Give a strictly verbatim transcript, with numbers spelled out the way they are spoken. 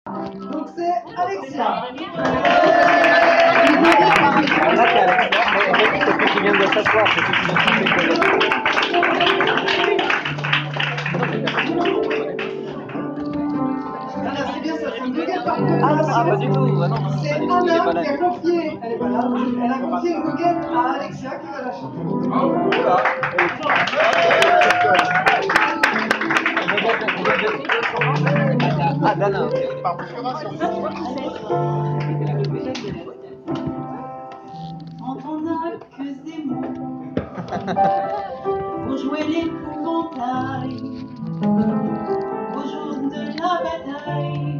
Donc c'est Alexia. Là, c'est Alexia. C'est celui qui vient de s'asseoir, c'est celui qui vient de Voilà, c'est bien ça, c'est un goguette par Ah non, ah, pas du tout. Ah non, non, c'est pas du tout, il est Anna pas là. qui a confié, elle est pas là, elle a confié une goguette à Alexia qui va la chanter. Ah, Dana, ok. Quand on n'a que des mots pour jouer l'épouvantail au jour de la bataille,